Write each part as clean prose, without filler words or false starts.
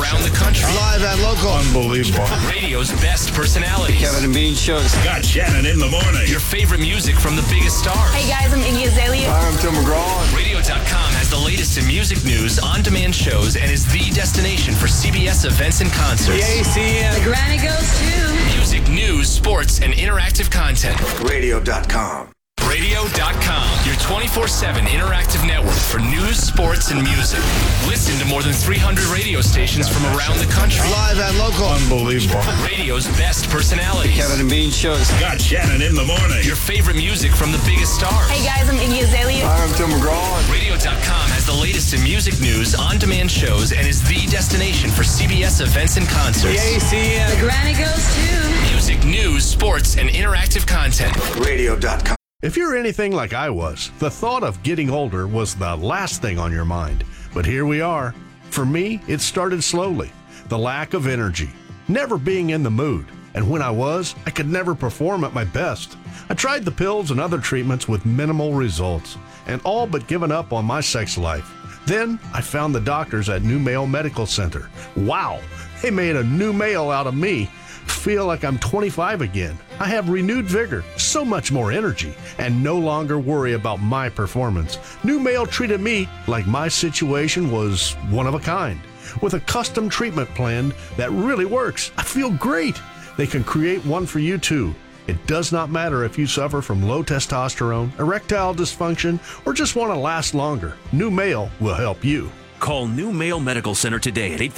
around the country. Live and local. Unbelievable. Radio's best personalities. Kevin and Bean Show. Scott Shannon in the morning. Your favorite music from the biggest stars. Hey guys, I'm Iggy Azalea. Hi, I'm Tim McGraw. Radio.com has the latest in music news, on-demand shows, and is the destination for CBS events and concerts. ACN. The granny goes too. Music, news, sports, and interactive content. Radio.com. Radio.com, your 24/7 interactive network for news, sports, and music. Listen to more than 300 radio stations from around the country. Live and local. Unbelievable. Radio's best personalities. Kevin and Bean Show. Scott Shannon in the morning. Your favorite music from the biggest stars. Hey guys, I'm Iggy Azalea. Hi, I'm Tim McGraw. Radio.com has the latest in music news, on-demand shows, and is the destination for CBS events and concerts. ACN. The granny goes too. Music, news, sports, and interactive content. Radio.com. If you're anything like I was, the thought of getting older was the last thing on your mind. But here we are. For me, it started slowly. The lack of energy, never being in the mood. And when I was, I could never perform at my best. I tried the pills and other treatments with minimal results, and all but given up on my sex life. Then I found the doctors at New Male Medical Center. Wow, they made a new male out of me. Feel like I'm 25 again. I have renewed vigor, so much more energy, and no longer worry about my performance. New Male treated me like my situation was one of a kind, with a custom treatment plan that really works. I feel great. They can create one for you too. It does not matter if you suffer from low testosterone, erectile dysfunction, or just want to last longer. New Male will help you. Call New Male Medical Center today at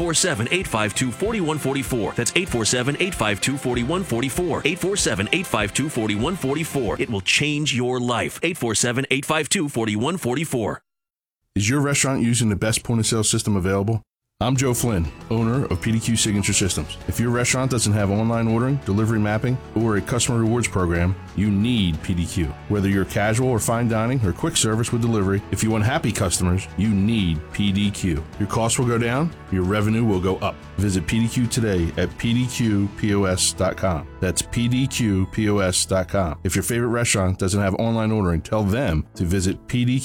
847-852-4144. That's 847-852-4144. 847-852-4144. It will change your life. 847-852-4144. Is your restaurant using the best point-of-sale system available? I'm Joe Flynn, owner of PDQ Signature Systems. If your restaurant doesn't have online ordering, delivery mapping, or a customer rewards program, you need PDQ. Whether you're casual or fine dining or quick service with delivery, if you want happy customers, you need PDQ. Your costs will go down, your revenue will go up. Visit PDQ today at pdqpos.com. That's pdqpos.com. If your favorite restaurant doesn't have online ordering, tell them to visit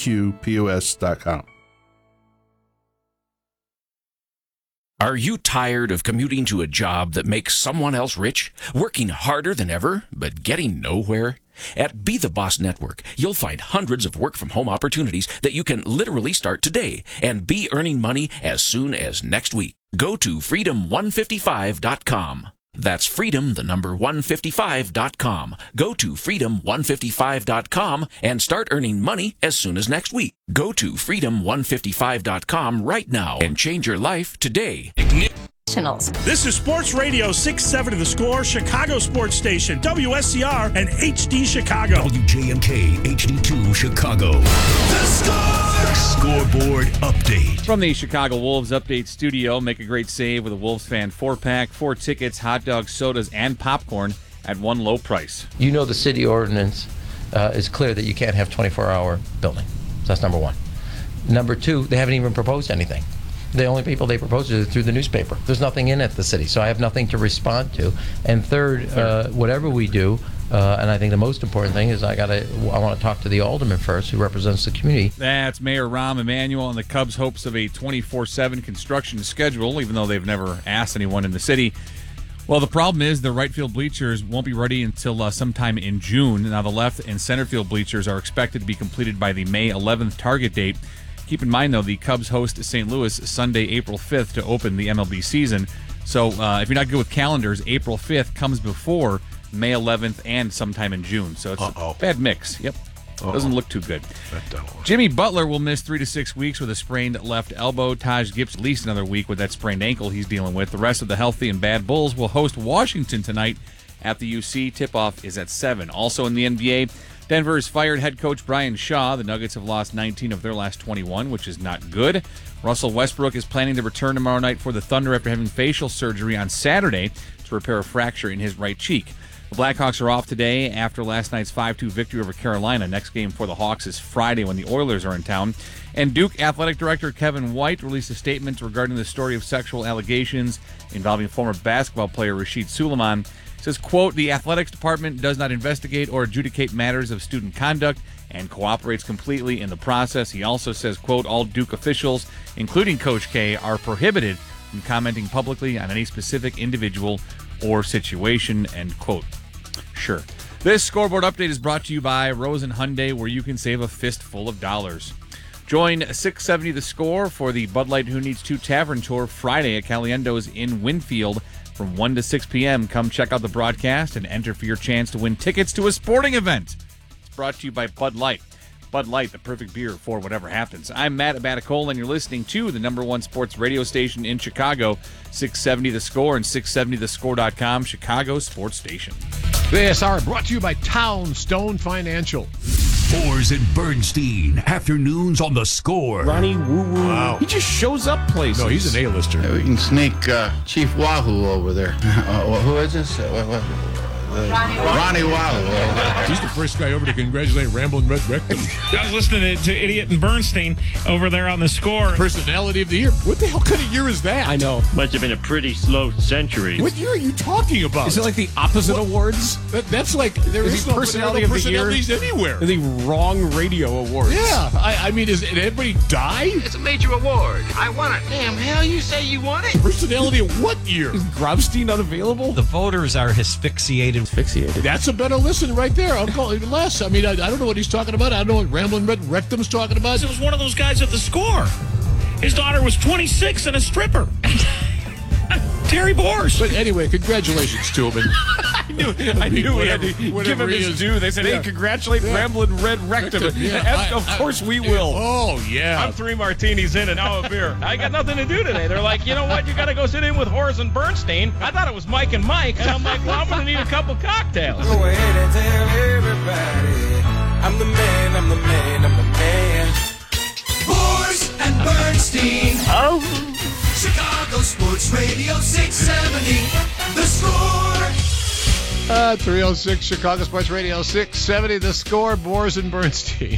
pdqpos.com. Are you tired of commuting to a job that makes someone else rich, working harder than ever, but getting nowhere? At Be The Boss Network, you'll find hundreds of work-from-home opportunities that you can literally start today and be earning money as soon as next week. Go to freedom155.com. That's freedom, the number 155.com. Go to freedom155.com and start earning money as soon as next week. Go to freedom155.com right now and change your life today. This is Sports Radio 670 The Score, Chicago Sports Station, WSCR, and HD Chicago. WJMK HD2 Chicago. The Score! Scoreboard update. From the Chicago Wolves Update Studio, make a great save with a Wolves fan 4-pack, 4 tickets, hot dogs, sodas, and popcorn at one low price. You know the city ordinance is clear that you can't have 24-hour building. So that's number one. Number two, they haven't even proposed anything. The only people they propose is through the newspaper. There's nothing in it, the city, so I have nothing to respond to. And third, whatever we do, and I think the most important thing is I want to talk to the alderman first, who represents the community. That's Mayor Rahm Emanuel and the Cubs' hopes of a 24/7 construction schedule, even though they've never asked anyone in the city. Well, the problem is the right field bleachers won't be ready until sometime in June. Now, the left and center field bleachers are expected to be completed by the May 11th target date. Keep in mind, though, the Cubs host St. Louis Sunday, April 5th to open the MLB season. So if you're not good with calendars, April 5th comes before May 11th and sometime in June. So it's a bad mix. Yep. Doesn't look too good. Jimmy Butler will miss 3 to 6 weeks with a sprained left elbow. Taj Gibson at least another week with that sprained ankle he's dealing with. The rest of the healthy and bad Bulls will host Washington tonight at the UC. Tip-off is at 7. Also in the NBA, Denver has fired head coach Brian Shaw. The Nuggets have lost 19 of their last 21, which is not good. Russell Westbrook is planning to return tomorrow night for the Thunder after having facial surgery on Saturday to repair a fracture in his right cheek. The Blackhawks are off today after last night's 5-2 victory over Carolina. Next game for the Hawks is Friday when the Oilers are in town. And Duke Athletic Director Kevin White released a statement regarding the story of sexual allegations involving former basketball player Rasheed Suleiman. Says, quote, the athletics department does not investigate or adjudicate matters of student conduct and cooperates completely in the process. He also says, quote, all Duke officials, including Coach K, are prohibited from commenting publicly on any specific individual or situation, end quote. Sure. This scoreboard update is brought to you by Rosen Hyundai, where you can save a fistful of dollars. Join 670 The Score for the Bud Light Who Needs To Tavern Tour Friday at Caliendo's in Winfield from 1 to 6 p.m. Come check out the broadcast and enter for your chance to win tickets to a sporting event. It's brought to you by Bud Light. Bud Light, the perfect beer for whatever happens. I'm Matt Abaticola, and you're listening to the number one sports radio station in Chicago, 670 The Score and 670thescore.com, Chicago sports station. BSR brought to you by Townstone Financial. Boers and Bernstein, afternoons on The Score. Ronnie Woo Woo. Wow. He just shows up places. No, he's an A-lister. Yeah, we can sneak Chief Wahoo over there. Who is this? Ronnie Wahoo. He's the first guy over to congratulate Ramblin' Red Rectum. I was listening to Idiot and Bernstein over there on The Score. Personality of the year. What the hell kind of year is that? I know. Must have been a pretty slow century. What year are you talking about? Is it like the opposite awards? That's like there is no personality of the year personalities anywhere. The wrong radio awards. Yeah, I mean, did everybody die? It's a major award. I want it. Damn, hell, you say you want it? Personality of what year? Is Grobstein unavailable? The voters are asphyxiated. That's a better listen right there. I'll call it less. I mean, I don't know what he's talking about. I don't know what Ramblin' Red Rectum's talking about. It was one of those guys at The Score. His daughter was 26 and a stripper. Terry Bors. But anyway, congratulations to him. And I knew we had to give him his due. They said, hey, congratulate Ramblin' Red Rectum. Of course we will. Oh, yeah. I'm 3 martinis in and now a beer. I got nothing to do today. They're like, you know what? You got to go sit in with Horace and Bernstein. I thought it was Mike and Mike. And I'm like, well, I'm going to need a couple cocktails. Go ahead and tell everybody I'm the man, I'm the man, I'm the man. Boers and Bernstein. Oh. Chicago Sports Radio 670. The Score. 306 Chicago Sports Radio 670. The Score. Boers and Bernstein.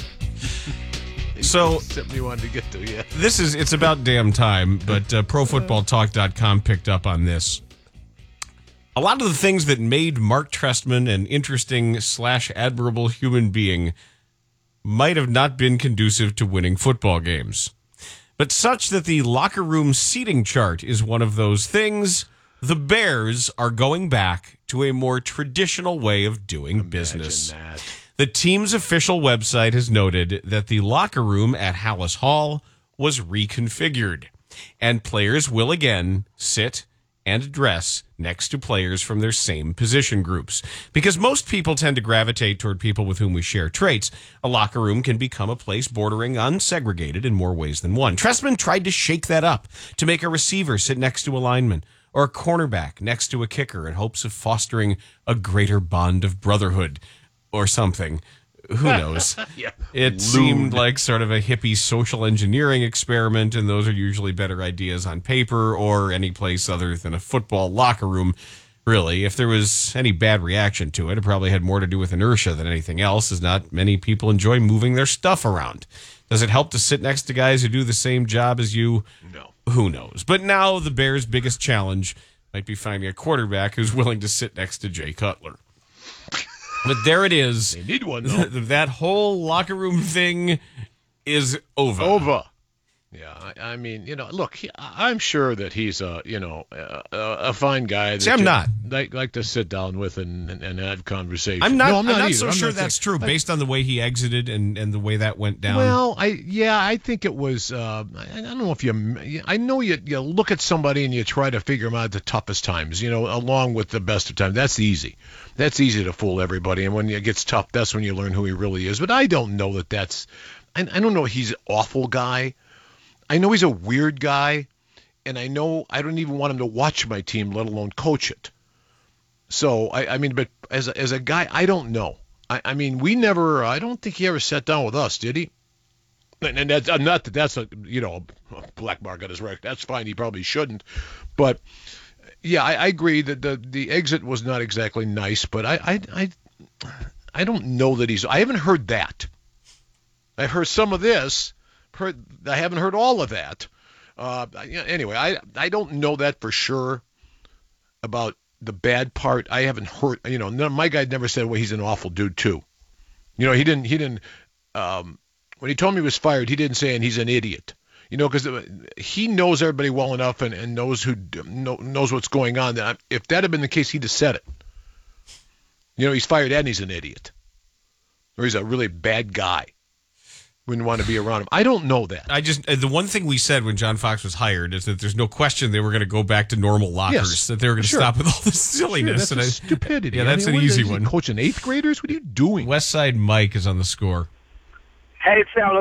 So something you wanted to get to, yeah. It's about damn time, but ProFootballTalk.com picked up on this. A lot of the things that made Mark Trestman an interesting / admirable human being might have not been conducive to winning football games. But such that the locker room seating chart is one of those things, the Bears are going back to a more traditional way of doing business. The team's official website has noted that the locker room at Hallis Hall was reconfigured, and players will again sit and dress next to players from their same position groups. Because most people tend to gravitate toward people with whom we share traits, a locker room can become a place bordering on segregated in more ways than one. Trestman tried to shake that up to make a receiver sit next to a lineman or a cornerback next to a kicker in hopes of fostering a greater bond of brotherhood or something. Who knows? It seemed like sort of a hippie social engineering experiment, and those are usually better ideas on paper or any place other than a football locker room. Really, if there was any bad reaction to it, it probably had more to do with inertia than anything else, as not many people enjoy moving their stuff around. Does it help to sit next to guys who do the same job as you? No. Who knows? But now the Bears' biggest challenge might be finding a quarterback who's willing to sit next to Jay Cutler. But there it is. They need one, though. That whole locker room thing is over. Over. Yeah, I mean, look, I'm sure that he's a fine guy. That I'm not. Like to sit down with and have conversation. I'm not either. so sure that's true based on the way he exited and the way that went down. Well, I think it was. I don't know if I know you look at somebody and you try to figure them out at the toughest times. Along with the best of times. That's easy. That's easy to fool everybody. And when it gets tough, that's when you learn who he really is. But I don't know that that's. I don't know he's an awful guy. I know he's a weird guy, and I know I don't even want him to watch my team, let alone coach it. So, I mean, but as a guy, I don't know. I mean, I don't think he ever sat down with us, did he? And that's not that that's a black mark on his record. That's fine. He probably shouldn't. But, yeah, I agree that the exit was not exactly nice, but I don't know that I haven't heard that. I've heard some of this. I haven't heard all of that. Anyway, I don't know that for sure about the bad part. I haven't heard, my guy never said, well, he's an awful dude too. He didn't, when he told me he was fired, he didn't say, and he's an idiot. You know, because he knows everybody well enough and knows knows what's going on. That if that had been the case, he'd have said it. You know, he's fired and he's an idiot, or he's a really bad guy. Wouldn't want to be around him. I don't know that. The one thing we said when John Fox was hired is that there's no question they were going to go back to normal lockers. Yes, that they were going to stop with all this silliness. Sure, that's stupidity. Yeah, that's an easy one. Coaching 8th graders? What are you doing? West Side Mike is on the score. Hey, fellas.